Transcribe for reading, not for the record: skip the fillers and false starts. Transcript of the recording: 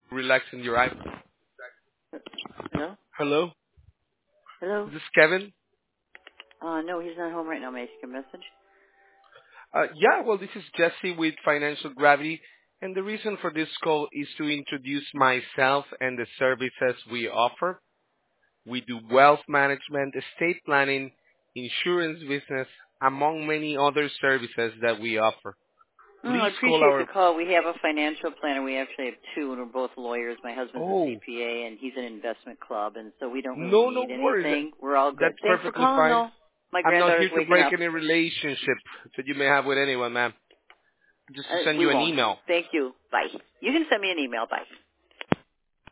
relaxing your eye. Hello? Hello, Hello? is this Kevin? No, he's not home right now. May I take a message? Yeah, well, this is Jesse with Financial Gravity, and the reason for this call is to introduce myself and the services we offer. We do wealth management, estate planning, insurance business, among many other services that we offer. I Please call appreciate the our... call. We have a financial planner. We actually have two, and we're both lawyers. My husband's a Oh, CPA, and he's an investment club, and so we don't really no, no need worries. anything. We're all good. That's Thanks for perfectly calling, fine. though. My I'm not granddaughter's here to waking break up. any relationship that you may have with anyone, ma'am. Just to send We you an won't. email. Thank you. Bye. You can send me an email. Bye.